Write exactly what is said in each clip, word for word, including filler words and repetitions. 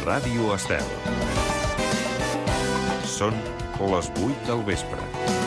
Ràdio Estel. Són les vuit del vespre.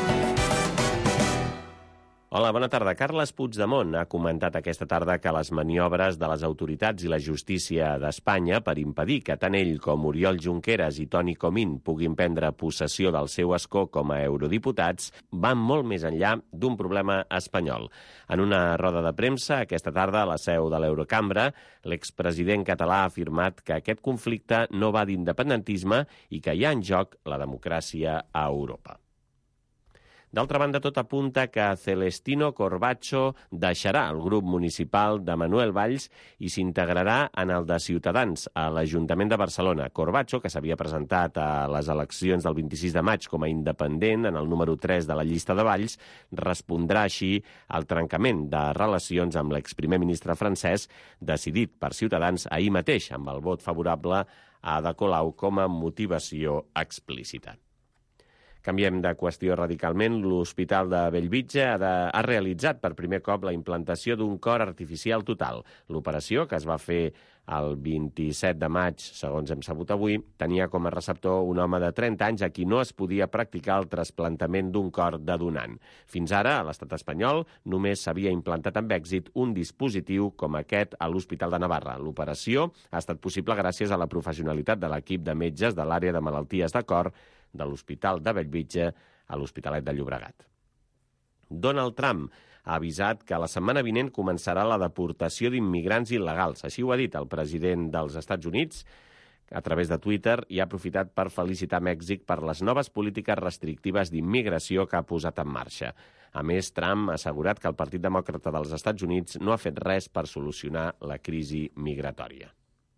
Hola, bona tarda. Carles Puigdemont ha comentat aquesta tarda que les maniobres de les autoritats i la justícia d'Espanya per impedir que tant ell com Oriol Junqueras i Toni Comín puguin prendre possessió del seu escó com a eurodiputats van molt més enllà d'un problema espanyol. En una roda de premsa, aquesta tarda, a la seu de l'Eurocambra, l'expresident català ha afirmat que aquest conflicte no va d'independentisme i que hi ha en joc la democràcia a Europa. D'altra banda, tot apunta que Celestino Corbacho deixarà el grup municipal de Manuel Valls i s'integrarà en el de Ciutadans, a l'Ajuntament de Barcelona. Corbacho, que s'havia presentat a les eleccions del vint-i-sis de maig com a independent en el número tres de la llista de Valls, respondrà així al trencament de relacions amb l'exprimer ministre francès, decidit per Ciutadans ahir mateix, amb el vot favorable a Ada Colau com a motivació explícita. Canviem de qüestió radicalment. L'Hospital de Bellvitge ha, de, ha realitzat per primer cop la implantació d'un cor artificial total. L'operació, que es va fer el vint-i-set de maig, segons hem sabut avui, tenia com a receptor un home de trenta anys a qui no es podia practicar el trasplantament d'un cor de donant. Fins ara, a l'estat espanyol, només s'havia implantat amb èxit un dispositiu com aquest a l'Hospital de Navarra. L'operació ha estat possible gràcies a la professionalitat de l'equip de metges de l'àrea de malalties de cor de l'Hospital de Bellvitge a l'Hospitalet de Llobregat. Donald Trump ha avisat que la setmana vinent començarà la deportació d'immigrants il·legals. Així ho ha dit el president dels Estats Units a través de Twitter i ha aprofitat per felicitar Mèxic per les noves polítiques restrictives d'immigració que ha posat en marxa. A més, Trump ha assegurat que el Partit Demòcrata dels Estats Units no ha fet res per solucionar la crisi migratòria.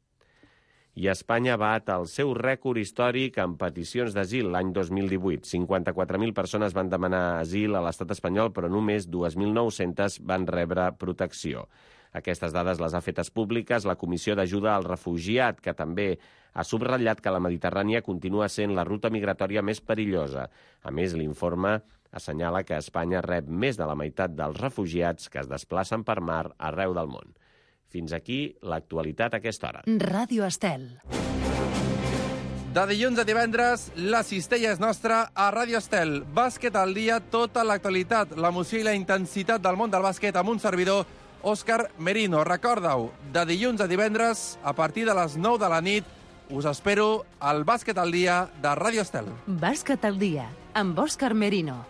I Espanya bat el seu rècord històric en peticions d'asil l'any dos mil divuit. cinquanta-quatre mil persones van demanar asil a l'estat espanyol, però només dos mil nou-centes van rebre protecció. Aquestes dades les ha fetes públiques la Comissió d'Ajuda al Refugiat, que també ha subratllat que la Mediterrània continua sent la ruta migratòria més perillosa. A més, l'informe assenyala que Espanya rep més de la meitat dels refugiats que es desplacen per mar arreu del món. Fins aquí l'actualitat a aquesta hora. Ràdio Estel. De dilluns a divendres, la cistella és nostra a Ràdio Estel. Bàsquet al dia, tota l'actualitat, l'emoció i la intensitat del món del bàsquet amb un servidor, Òscar Merino. Recorda-ho, de dilluns a divendres, a partir de les nou de la nit, us espero al Bàsquet al dia de Ràdio Estel. Bàsquet al dia, amb Òscar Merino.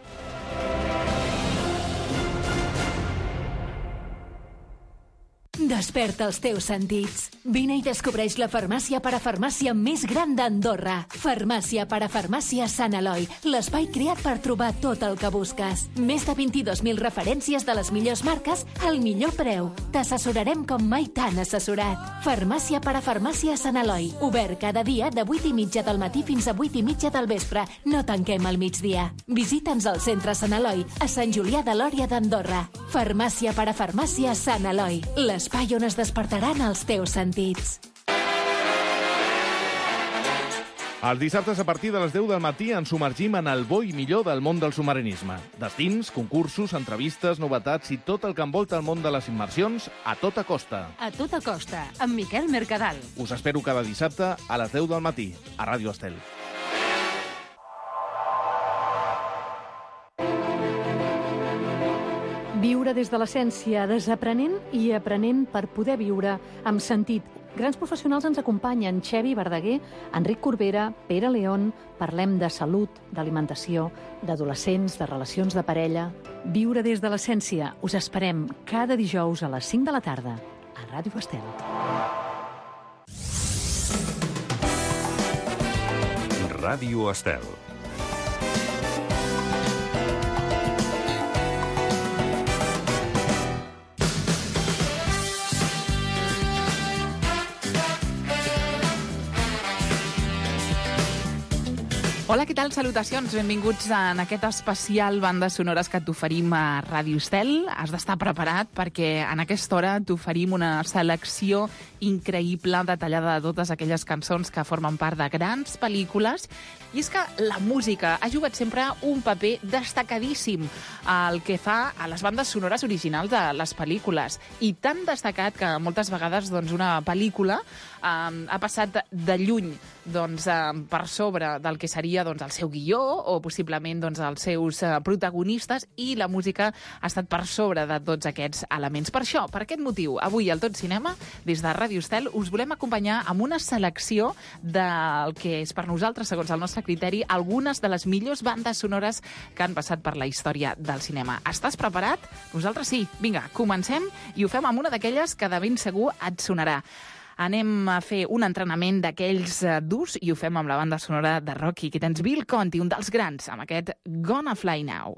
Desperta els teus sentits. Vine i descobreix la farmàcia parafarmàcia més gran d'Andorra. Farmàcia parafarmàcia Sant Eloi, l'espai creat per trobar tot el que busques. Més de vint-i-dos mil referències de les millors marques al millor preu. T'assessorarem com mai t'han assessorat. Farmàcia parafarmàcia Sant Eloi, obert cada dia de vuit i mitja del matí fins a vuit i mitja del vespre. No tanquem al migdia. Visita'ns al centre Sant Eloi, a Sant Julià de Lòria d'Andorra. Farmàcia parafarmàcia Sant Eloi, l'espai on es despertaran els teus sentits. Els dissabtes a partir de les deu del matí ens submergim en el bo i millor del món del submarinisme. Destins, concursos, entrevistes, novetats i tot el que envolta el món de les immersions a tota costa. A tota costa, amb Miquel Mercadal. Us espero cada dissabte a les deu del matí, a Ràdio Estel. Viure des de l'essència, desaprenent i aprenent per poder viure amb sentit. Grans professionals ens acompanyen: Xevi Verdaguer, Enric Corbera, Pere León. Parlem de salut, d'alimentació, d'adolescents, de relacions de parella. Viure des de l'essència. Us esperem cada dijous a les cinc de la tarda a Ràdio Estel. Ràdio Estel. Hola, què tal? Salutacions. Benvinguts en aquest especial bandes sonores que t'oferim a Ràdio Estel. Has d'estar preparat perquè en aquesta hora t'oferim una selecció increïble, detallada de totes aquelles cançons que formen part de grans pel·lícules. I és que la música ha jugat sempre un paper destacadíssim al que fa a les bandes sonores originals de les pel·lícules. I tan destacat que moltes vegades doncs, una pel·lícula eh, ha passat de lluny doncs, eh, per sobre del que seria doncs, el seu guió o possiblement doncs, els seus eh, protagonistes, i la música ha estat per sobre de tots aquests elements. Per això, per aquest motiu, avui al Tot Cinema, des de Ràdio Estel, us volem acompanyar amb una selecció del que és per nosaltres, segons el nostre criteri, algunes de les millors bandes sonores que han passat per la història del cinema. Estàs preparat? Nosaltres sí. Vinga, comencem i ho fem amb una d'aquelles que de ben segur et sonarà. Anem a fer un entrenament d'aquells durs i ho fem amb la banda sonora de Rocky. Aquí tens Bill Conti, un dels grans, amb aquest Gonna Fly Now.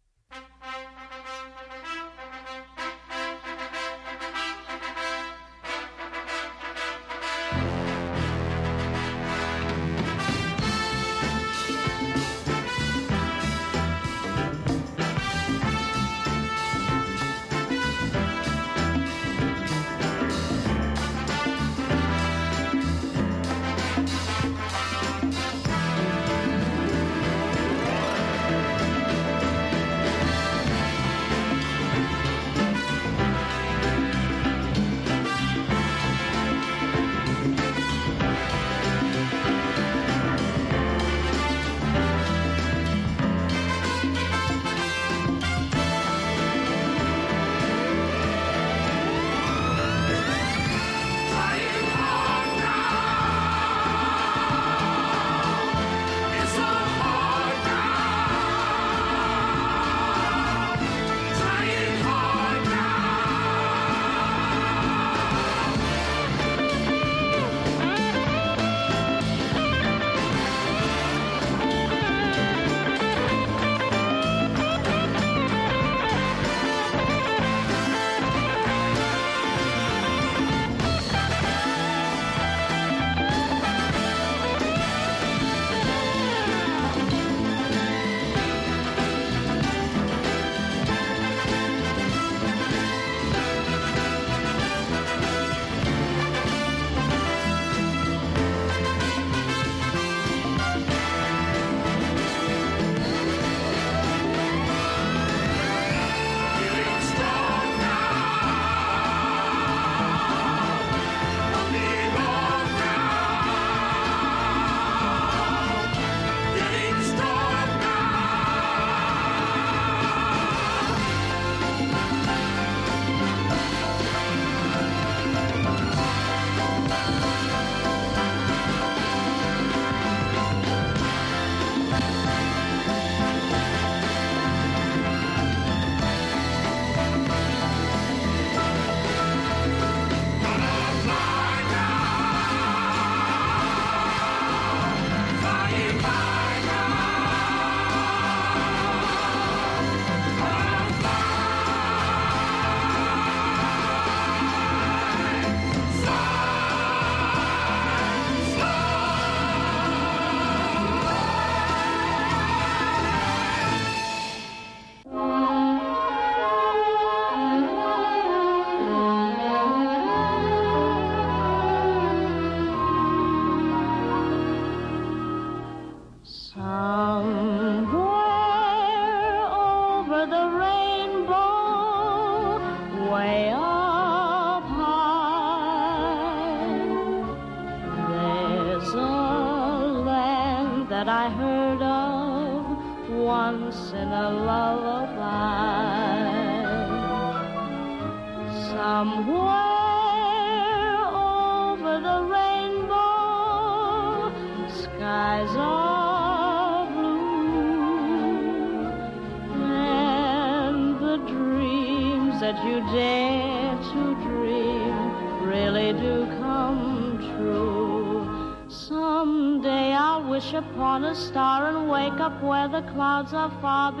Upon a star and wake up where the clouds are far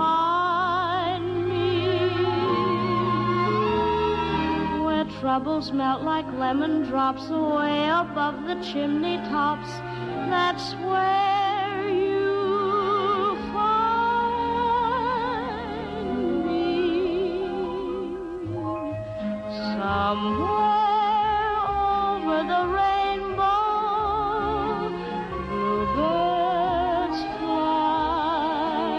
behind me, where troubles melt like lemon drops away above the chimney tops. That's where you Somewhere over the rainbow, bluebirds fly.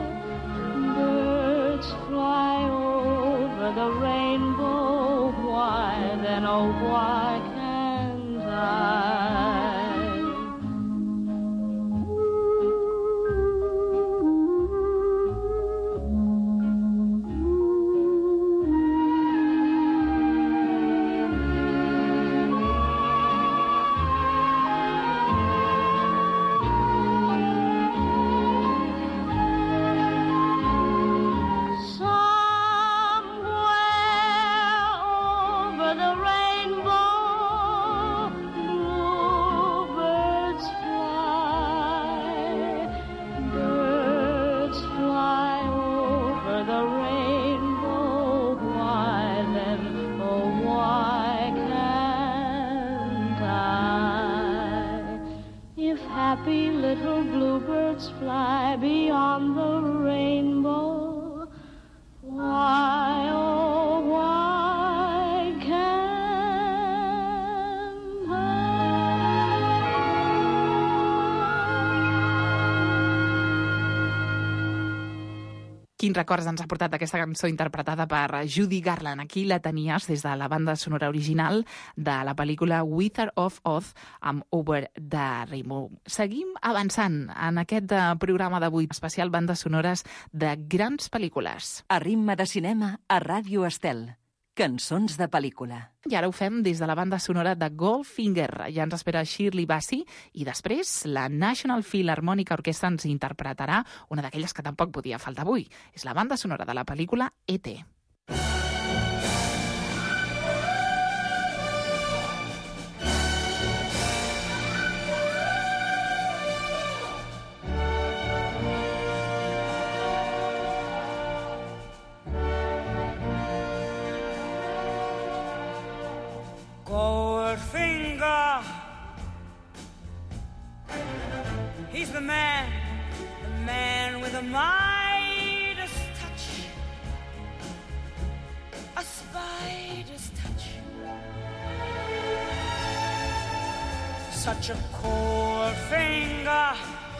Birds fly over the rainbow. Why then, oh, why can't I? Happy little bluebirds fly beyond the rainbow. Why, oh, why can't Quins records ens ha portat aquesta cançó interpretada per Judy Garland. Aquí la tenies des de la banda sonora original de la pel·lícula Wizard of Oz amb Over the Rainbow. Seguim avançant en aquest programa d'avui especial bandes sonores de grans pel·lícules. A ritme de cinema a Ràdio Estel. Cançons de pel·lícula. I ara ho fem des de la banda sonora de Goldfinger. Ja ens espera Shirley Bassey i després la National Philharmonic Orchestra ens interpretarà una d'aquelles que tampoc podia faltar avui. És la banda sonora de la pel·lícula E T Goldfinger, he's the man, the man with a Midas touch, a spider's touch. Such a cold finger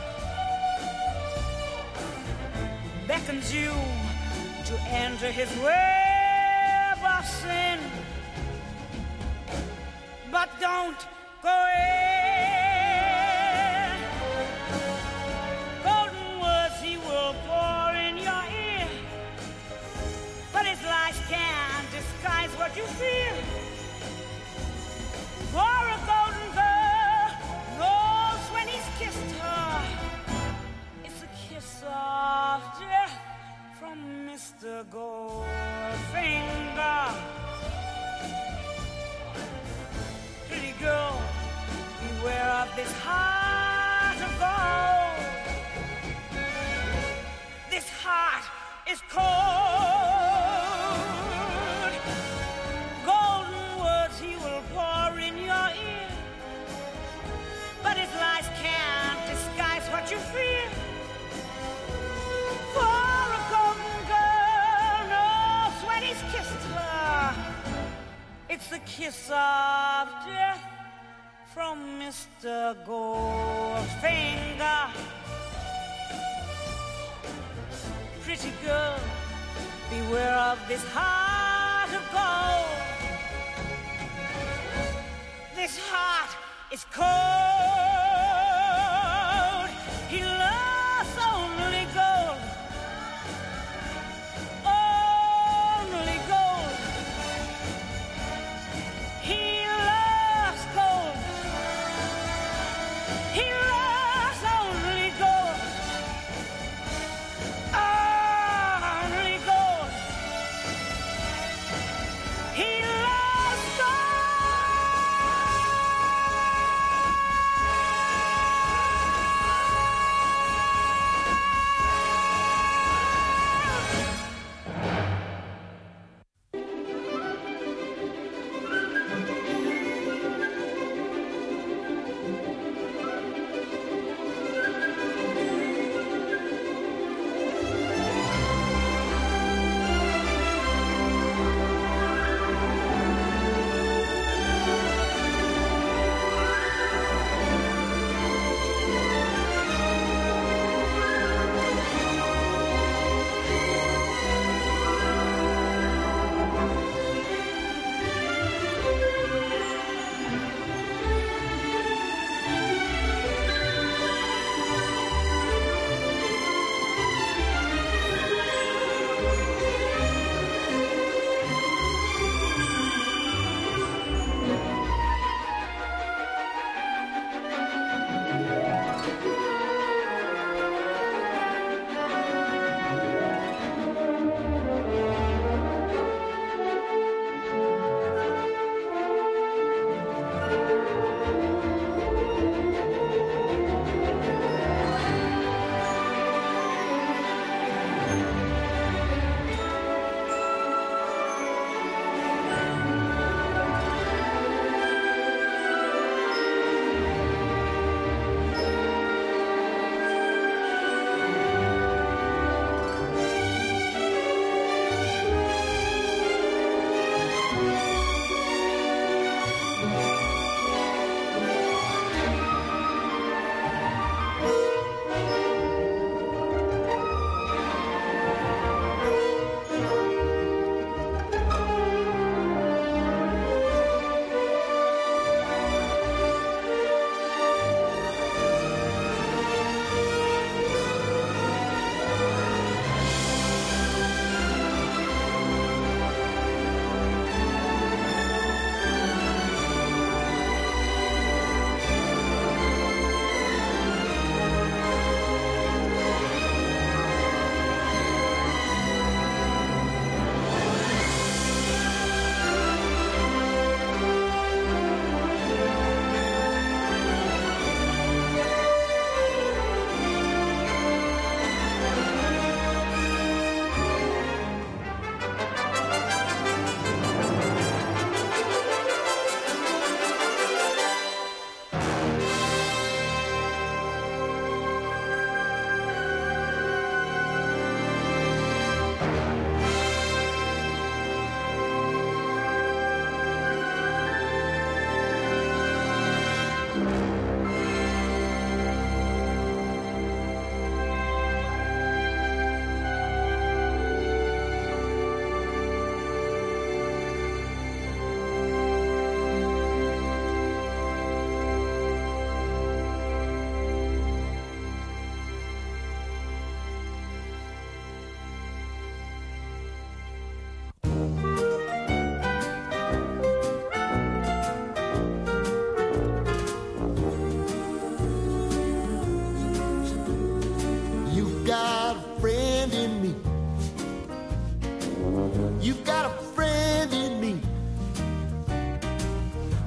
beckons you to enter his web of sin. But don't go in. Golden words he will pour in your ear, but his lies can't disguise what you feel. For a golden girl knows when he's kissed her, it's a kiss of death from Mister Goldfinger. Pretty girl, beware of this heart of gold. This heart is cold. Golden words he will pour in your ear, but his lies can't disguise what you feel. For a golden girl knows when he's kissed her, it's the kiss of death from Mister Goldfinger. Pretty girl, beware of this heart of gold. This heart is cold. He loves only gold. Only gold. He loves gold. He loves only gold. Only gold. He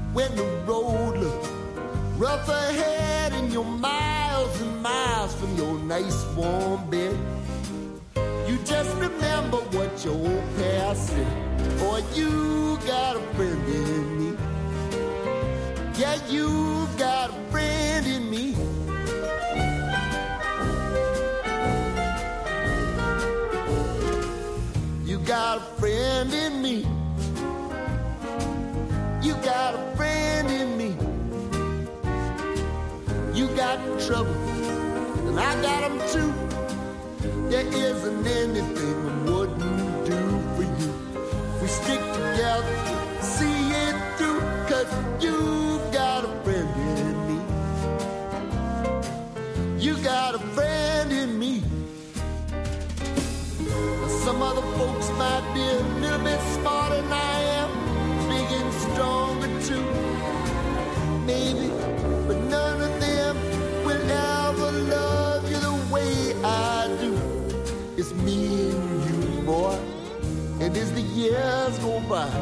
when the road looks rough ahead and you're miles and miles from your nice warm bed. You just remember what your old past said. Boy, you got a friend in me. Yeah, you got a friend in me. You got a friend in me. You got a friend in me. You got trouble, and I got them too. There isn't anything I wouldn't do for you. We stick together, see it through, 'cause you got a friend in me. You got a friend in me. Some other folks might be a little bit smarter than I am, big and stronger too, maybe, but none of them will ever love you the way I do. It's me and you, boy, and as the years go by,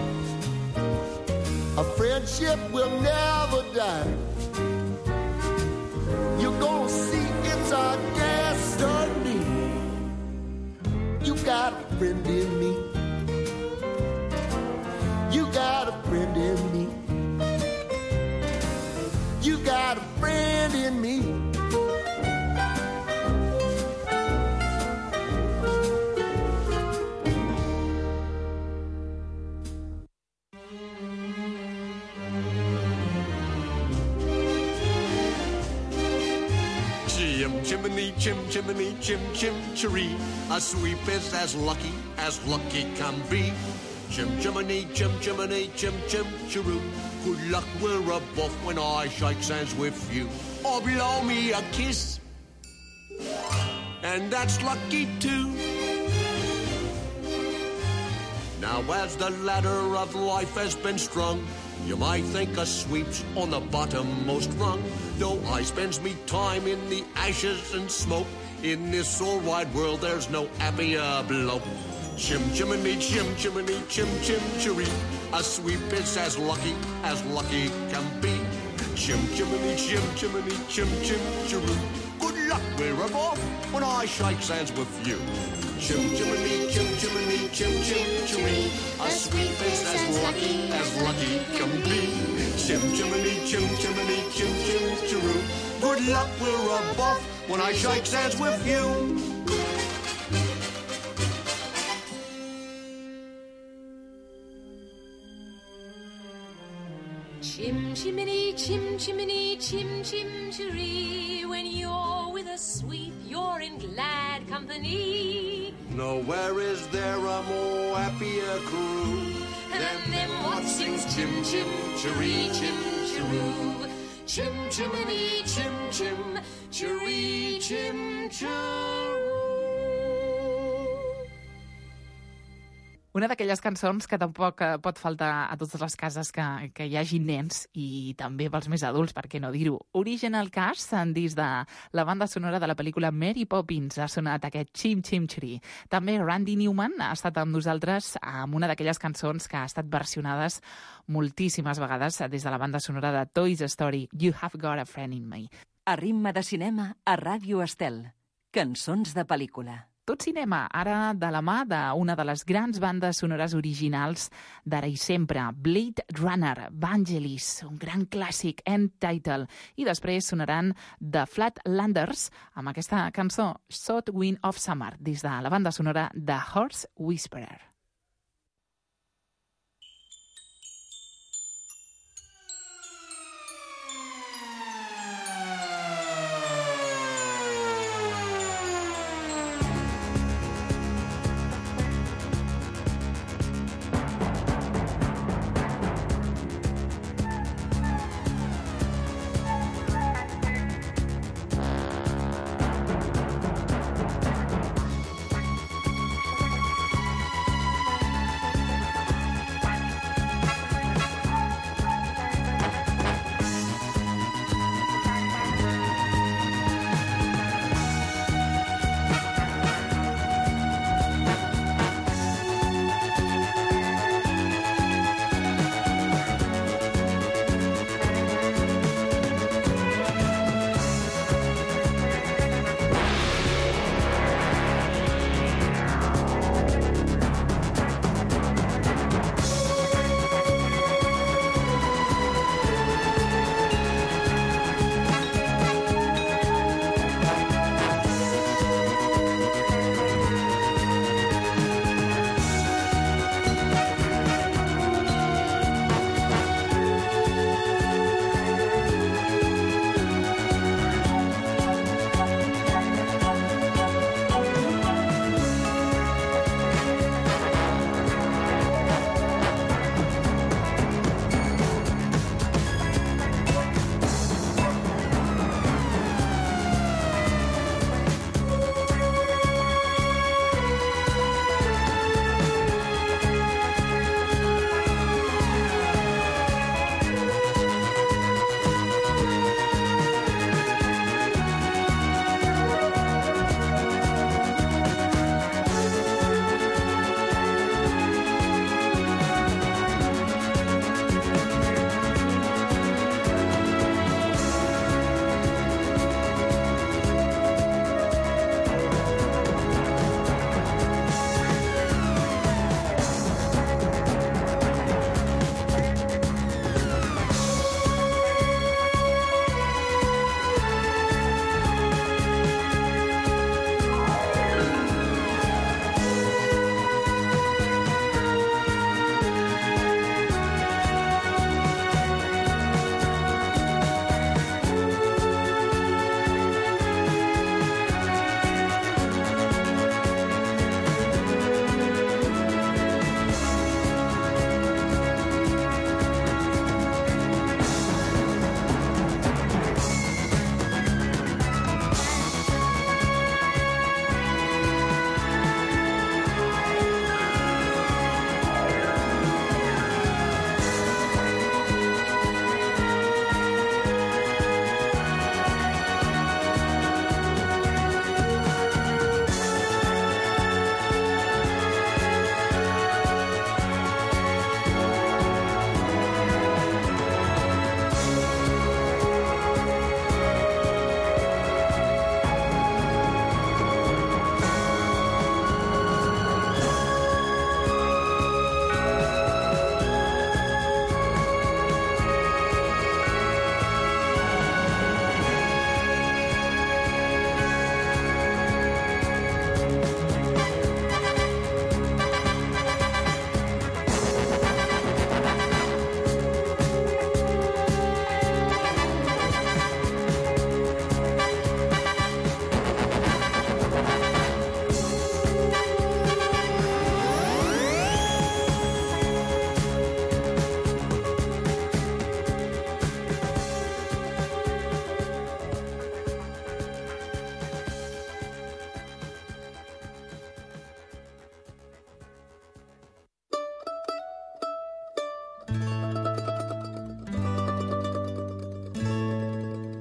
a friendship will never die. You're gonna see it's our destiny. You got a friend in me. You got a friend in me. You got a friend in me. Chim chimney, chim chimney, chim chim chiree. A sweep is as lucky as lucky can be. Chim chimney, chim chimney, chim chim chiroo. Good luck, we're above when I shake hands with you. Or blow me a kiss, and that's lucky too. Now as the ladder of life has been strung, you might think a sweep's on the bottommost rung. Though I spends me time in the ashes and smoke, in this all wide world there's no happier bloke. Chim chimney, chim chimney, chim chim chiree. A sweep is as lucky as lucky can be. Chim chimney, chim chimney, chim chim chiroo. Good luck, we're above when I shake hands with you. Chim chimney, chim chimney, chim chim chiree. A sweep is as lucky as lucky can be. Chim chimney, chim chimney, chim chim chiroo. Good luck, we're above when I shake hands with you. Chim chimney, chim chimney, chim chim chiree. When you're with a sweep, you're in glad company. Nowhere is there a more happier crew than them what sings chim chim chiree, chim chiroo. Chim chimney, chim chim chiree, chim chiroo. Una d'aquelles cançons que tampoc pot faltar a totes les cases que, que hi hagi nens i també pels més adults, per què no dir-ho. Original Cast, dins de la banda sonora de la pel·lícula Mary Poppins, ha sonat aquest Chim Chim Chiree. També Randy Newman ha estat amb nosaltres amb una d'aquelles cançons que ha estat versionades moltíssimes vegades des de la banda sonora de Toy Story, You Have Got a Friend in Me. A ritme de cinema, a Ràdio Estel. Cançons de pel·lícula. Tot cinema, ara de la mà d'una de les grans bandes sonores originals d'ara i sempre, Blade Runner, Vangelis, un gran clàssic, End Title, i després sonaran The Flatlanders amb aquesta cançó, South Wind of Summer, des de la banda sonora de Horse Whisperer.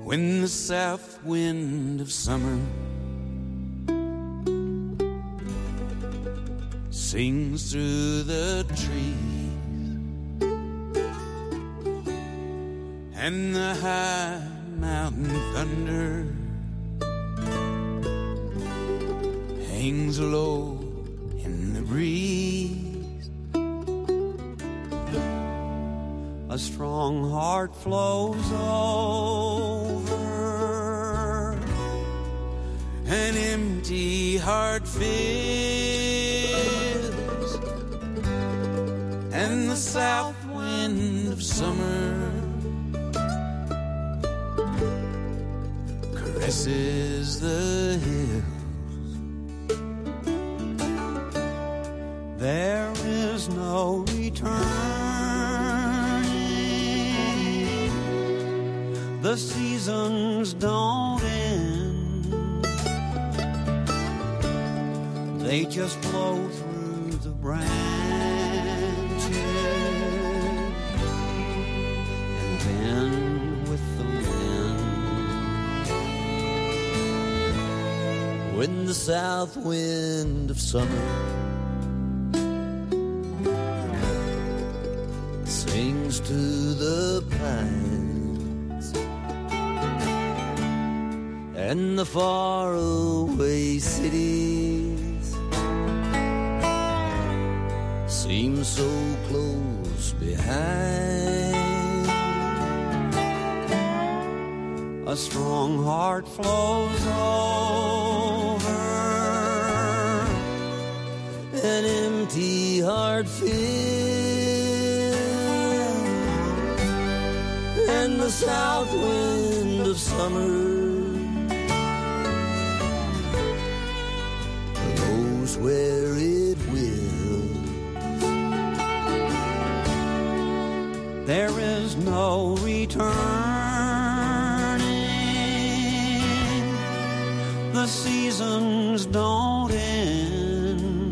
when the south wind of summer sings through the trees, and the high mountain thunder hangs low in the breeze. A strong heart flows over, an empty heart fills, and the south wind of summer caresses the hills. There is no returning, the seasons don't end, they just blow through the branches and bend with the wind. When the south wind of summer sings to the pines, and the faraway cities seem so close behind. A strong heart flows over, an empty heart fills, and the south wind of summer blows where it will. There is no returning, the seasons don't end,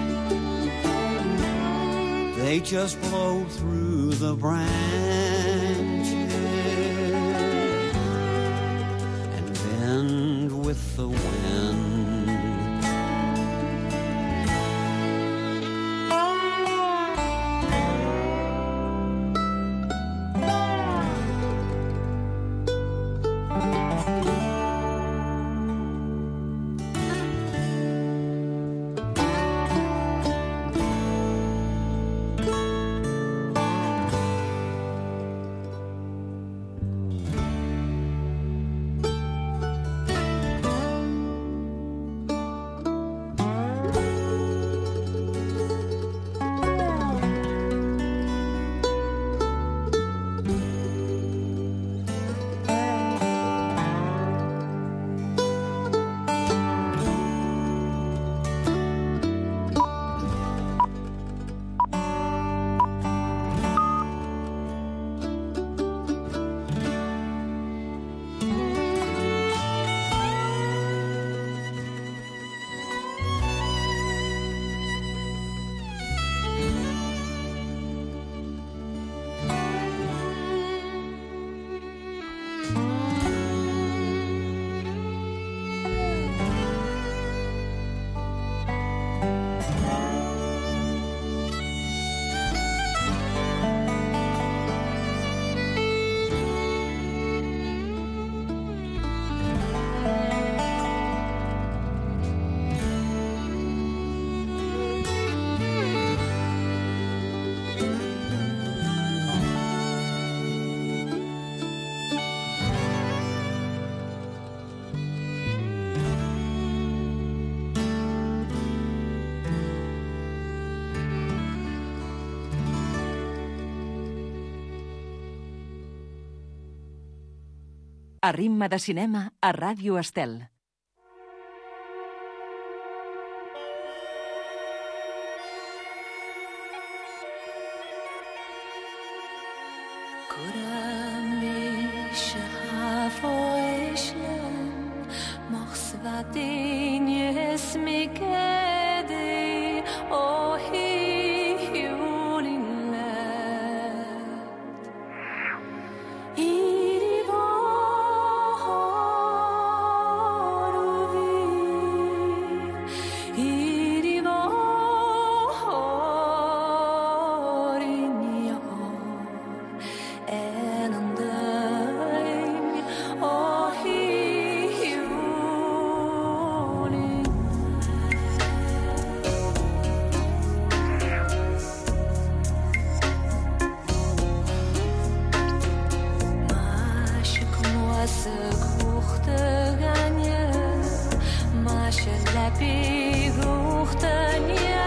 they just blow through the branches and bend with the wind. A ritme de cinema a Ràdio Estel. Iri var kuchtanie, ma się lepiej kuchtanie.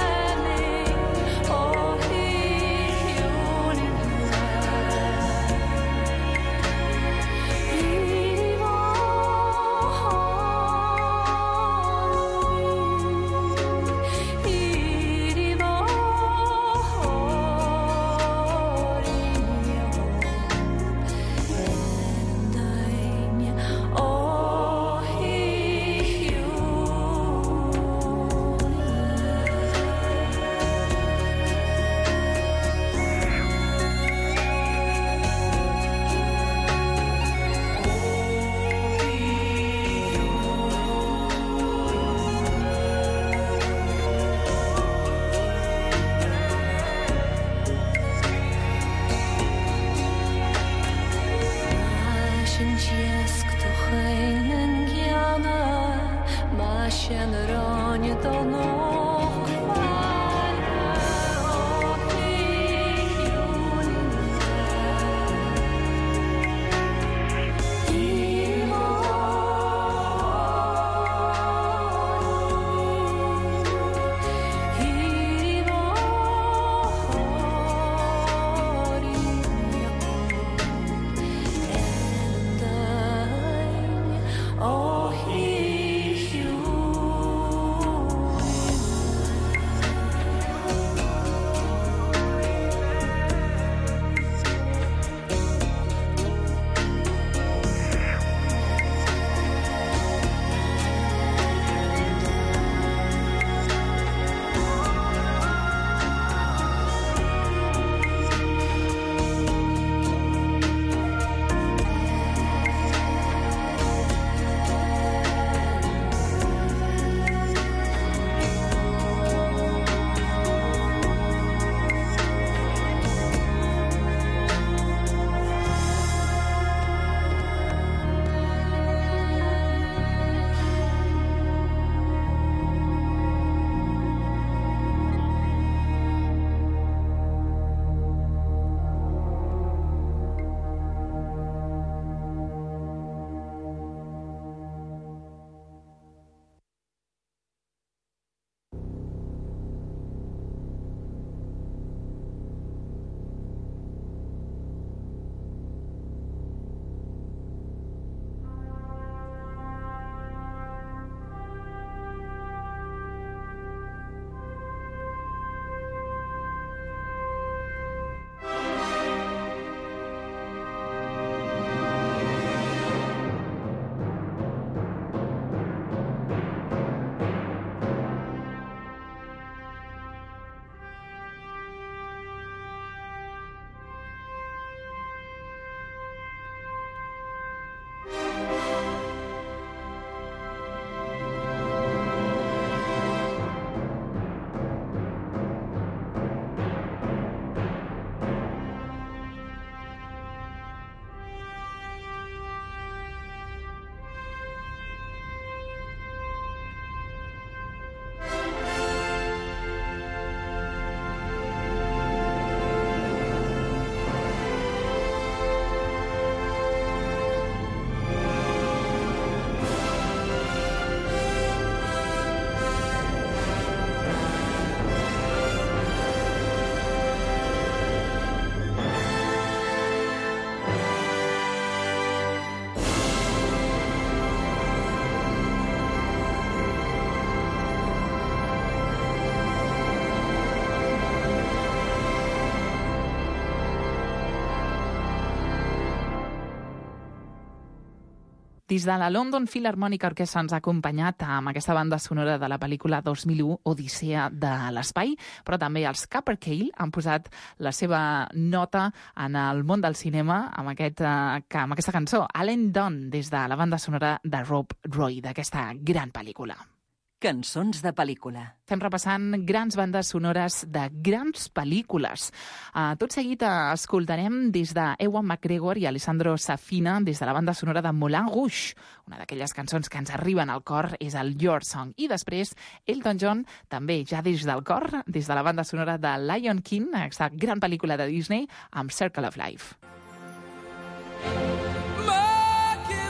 Des de la London Philharmonic Orchestra ens ha acompanyat amb aquesta banda sonora de la pel·lícula dos mil u, Odissea de l'Espai, però també els Coppercale han posat la seva nota en el món del cinema amb, aquest, uh, amb aquesta cançó, Alan Dunn, des de la banda sonora de Rob Roy, d'aquesta gran pel·lícula. Cançons de pel·lícula. Estem repassant grans bandes sonores de grans pel·lícules. Uh, tot seguit uh, escoltarem des de Ewan McGregor i Alessandro Safina des de la banda sonora de Moulin Rouge. Una d'aquelles cançons que ens arriben al cor és el Your Song. I després Elton John, també ja des del cor, des de la banda sonora de Lion King, aquesta gran pel·lícula de Disney, amb Circle of Life. My gift is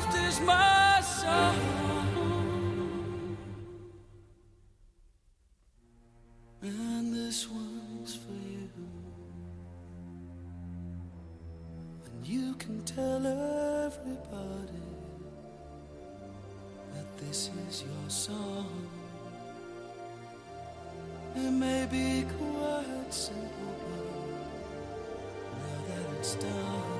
my song. And this one's for you. And you can tell everybody that this is your song. It may be quite simple, but now that it's done,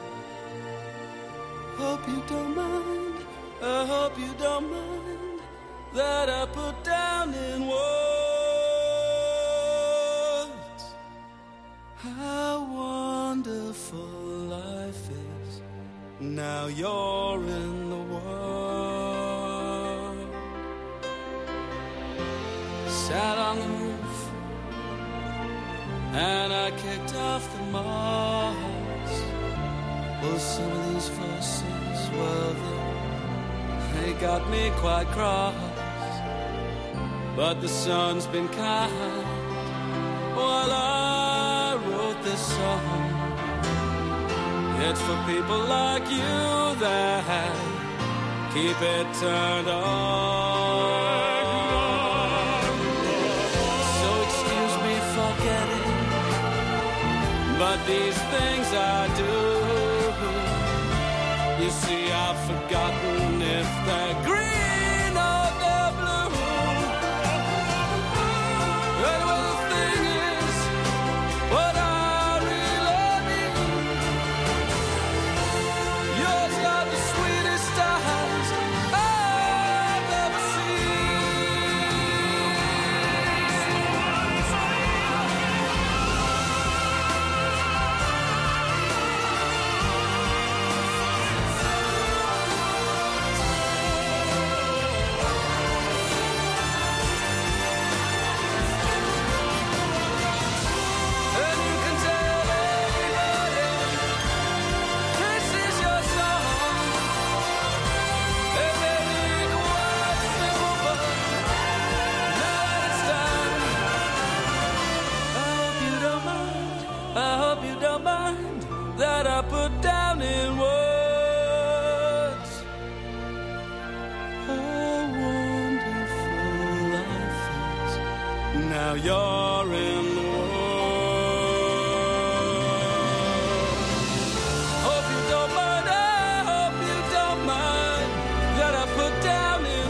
hope you don't mind, I hope you don't mind that I put down in words how wonderful life is. Now you're in the world. Sat on the roof and I kicked off the moss. Well, some of these voices, well, they, they got me quite cross. But the sun's been kind while I wrote this song. It's for people like you that keep it turned on. So excuse me for getting, but these things I do, you see, I've forgotten if they're green or they're blue. Anyway, the thing is, what I really mean, yours got the sweetest eyes I've ever that I put down in words how wonderful life is. Now you're in the world. Hope you don't mind, I hope you don't mind that I put down in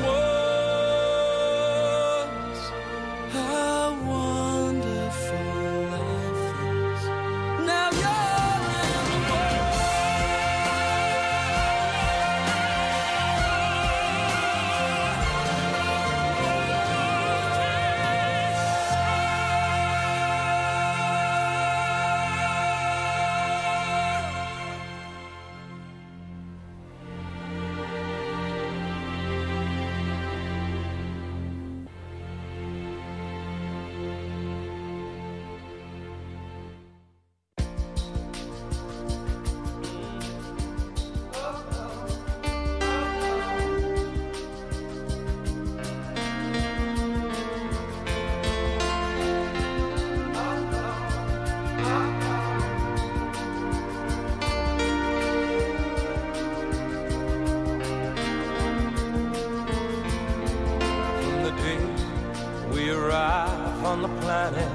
words how wonderful life is. Now you're on the planet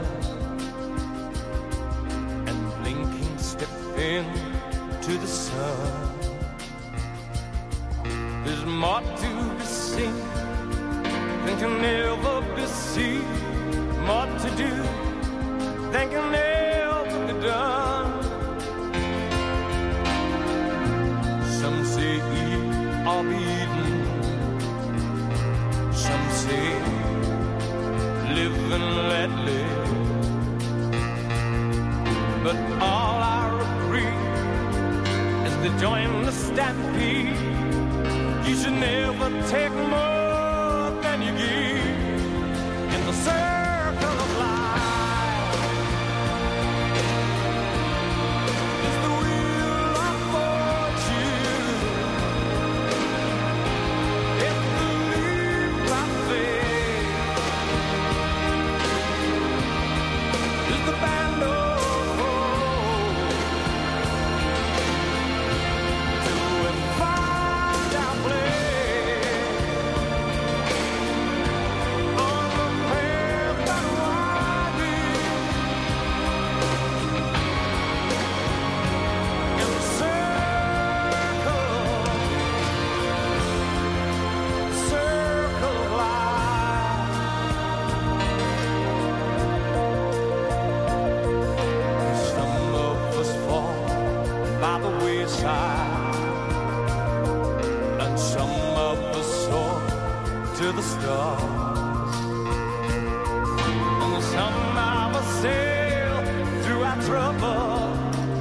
and blinking step into the sun. There's more to be seen than can ever be seen, more to do than can ever be done. Some say eat or be eaten, some say live and let live. But all I agree is to join the stampede. You should never take more than you give in the circle of life. It's the wheel of fortune. It's the leap of faith. It's the band of hope. Till we find our place. by the wayside, and some of us soar to the stars, and some of us sail through our trouble.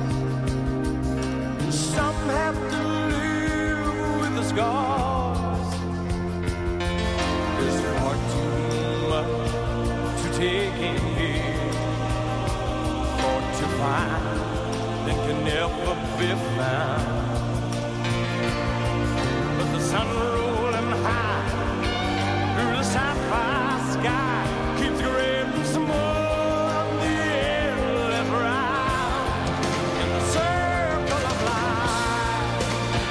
Some have to live with the scars. There's far too much to take in here, or to find that can never be found. But the sun rolling high through the sapphire sky keeps creating some more of the endless round in the circle of life.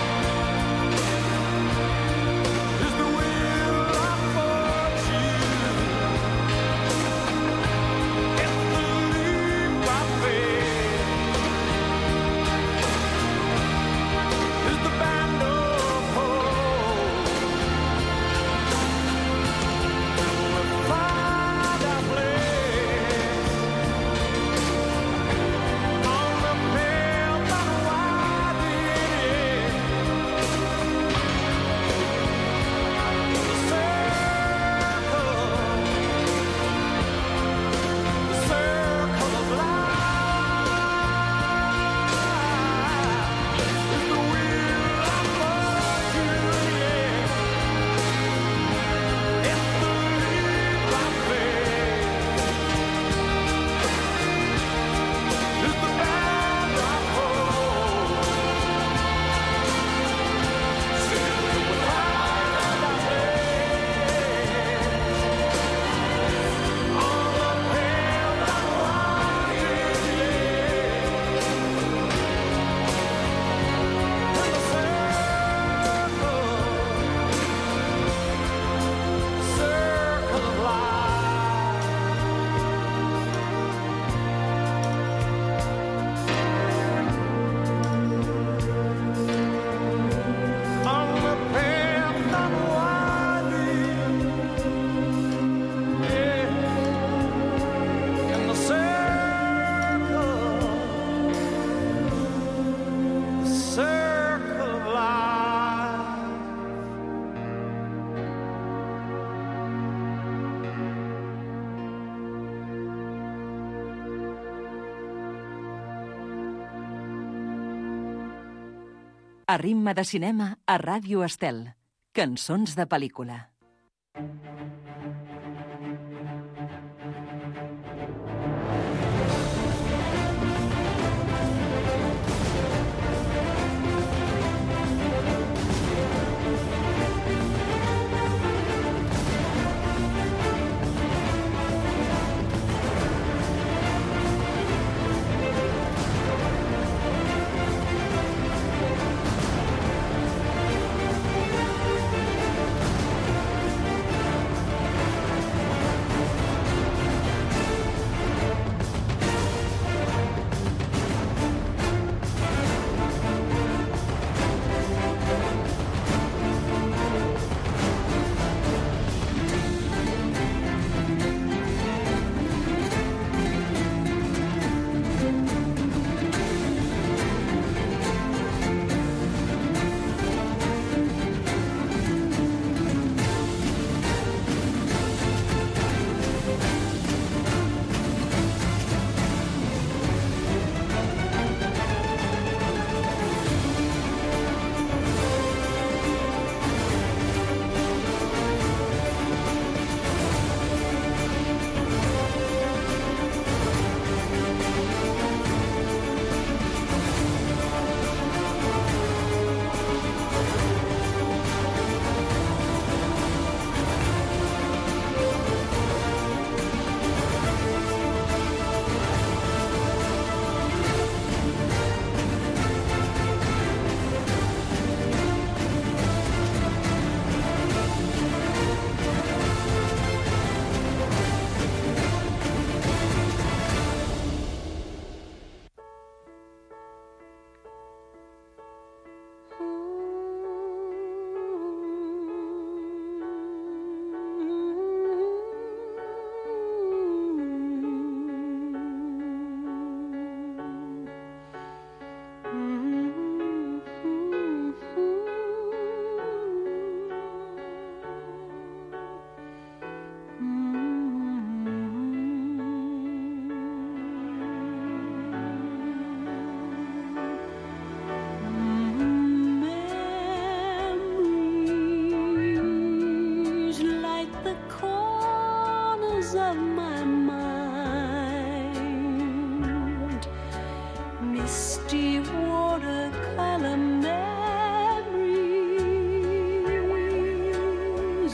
Is the wheel of fortune? It's the leap of faith. Is the band of hope? Will we find our place on the path unwinding? The circle, the circle of life is the wheel of fortune, yeah. It's the leap of faith. Is the band of hope. Still we find our place on the path unwinding, yeah. In the circle, circle of life. On the path unwinding, yeah. In the circle, the circle of life. A ritme de cinema a Ràdio Estel. Cançons de pel·lícula.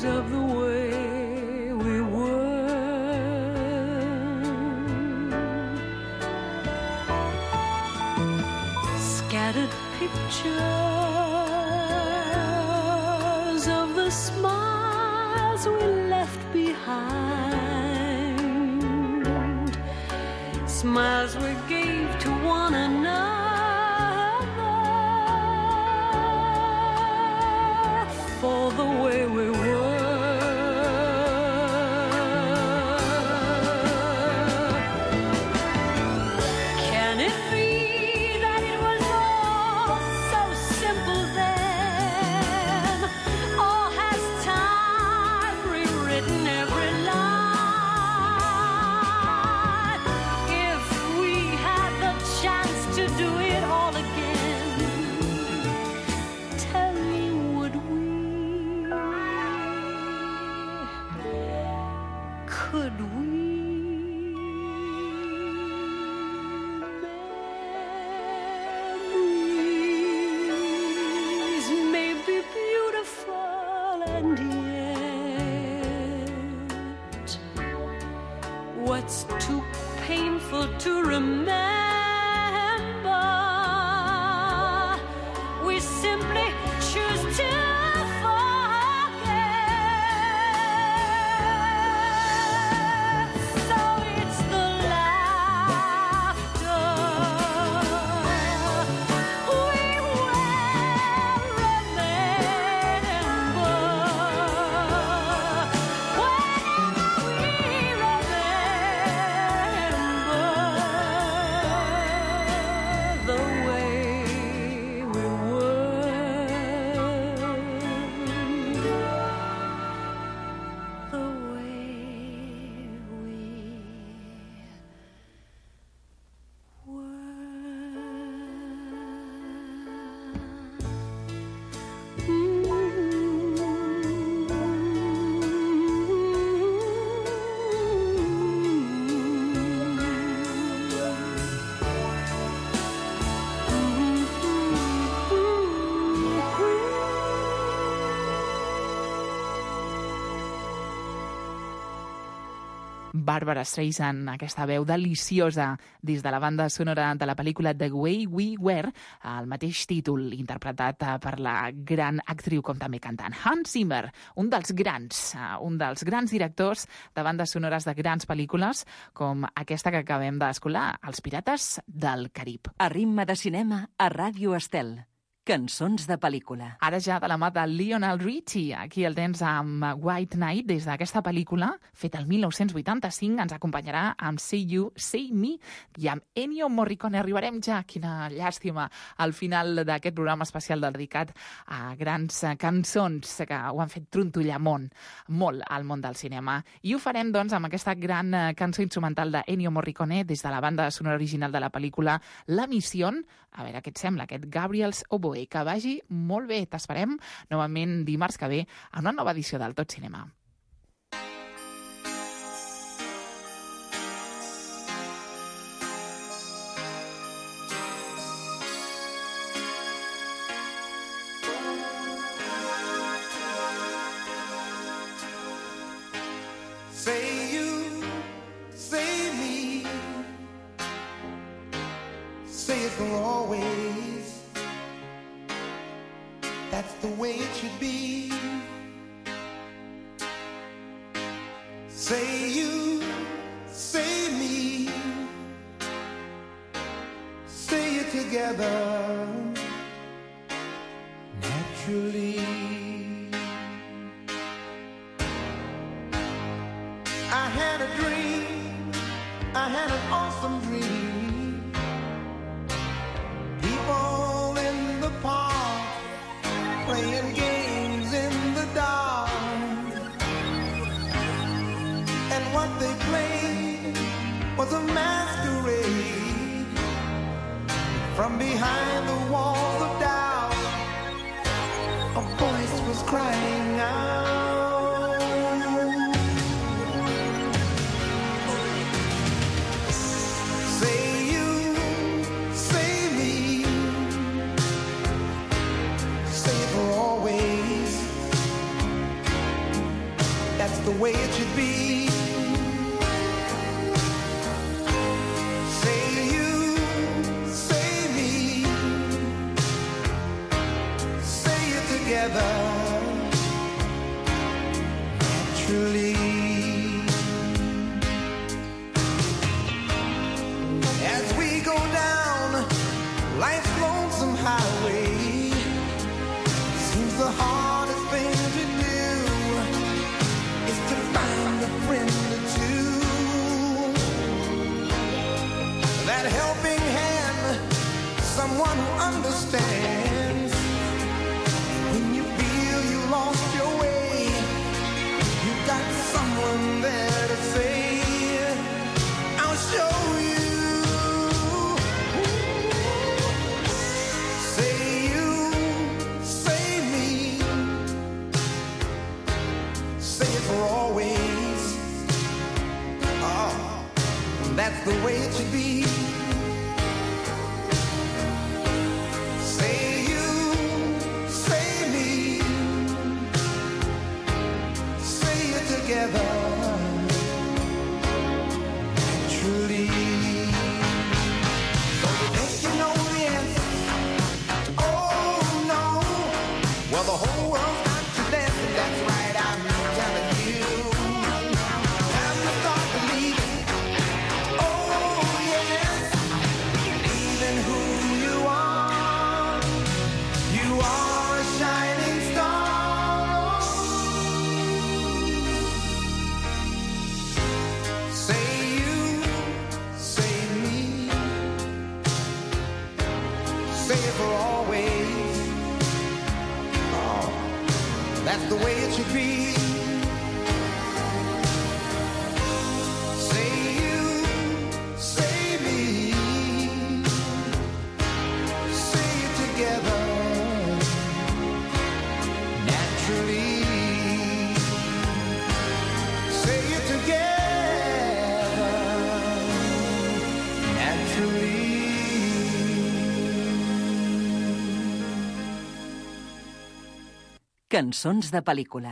of the way we were. Scattered pictures of the smiles we left behind, smiles we gave to one another for the way we were. Can it be that it was all so simple then? Or has time rewritten every line? If we had the chance to do it all again, tell me, would we? Could we? Memories may be beautiful, and yet what's too painful to remember, we simply choose to forget. So it's the laughter we will remember. Whenever we remember the way we were, the way we Barbara Streisand, aquesta veu deliciosa des de la banda sonora de la pel·lícula The Way We Were, el mateix títol interpretat per la gran actriu com també cantant Hans Zimmer, un dels grans, un dels grans directors de bandes sonores de grans pel·lícules com aquesta que acabem d'escoltar, Els Pirates del Carib. A ritme de cinema a Ràdio Estel. Cançons de pel·lícula. Ara ja de la mà de Lionel Richie. Aquí el tens amb White Knight des d'aquesta pel·lícula, feta el mil nou-cents vuitanta-cinc, ens acompanyarà amb Say You, Say Me, i amb Ennio Morricone. Arribarem ja, quina llàstima, al final d'aquest programa especial dedicat a grans cançons que ho han fet trontollar molt, molt al món del cinema. I ho farem, doncs, amb aquesta gran cançó instrumental de Ennio Morricone des de la banda sonora original de la pel·lícula La Mission. A veure què et sembla, aquest Gabriel's Oboe. Que vagi molt bé. T'esperem novament dimarts que ve a una nova edició del Tot Cinema. Say you, say me, say it for always. That's the way it should be. Say you, say me, say it together naturally. I had a dream, I had an awesome dream. People in the park playing games in the dark, and what they played was a masquerade from behind the walls of doubt. A together naturally. As we go down life's lonesome highway, seems the hardest thing to do is to find a friend or two. That helping hand, someone who understands. When you feel you lost your way, you got someone there to say, I'll show you. Say you, say me, say it for always. Oh, that's the way it should be. Together, naturally. So you think you know the answer? Oh no. Well, the whole world's got to dance, and that's right, I'm telling you. Time to start believing. Oh yes, believe in who you are. You are a shining star. For always. Oh, that's the way it should be. Say you, say me, say it together naturally. Say it together naturally. Cançons de pel·lícula.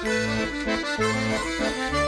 Thank you.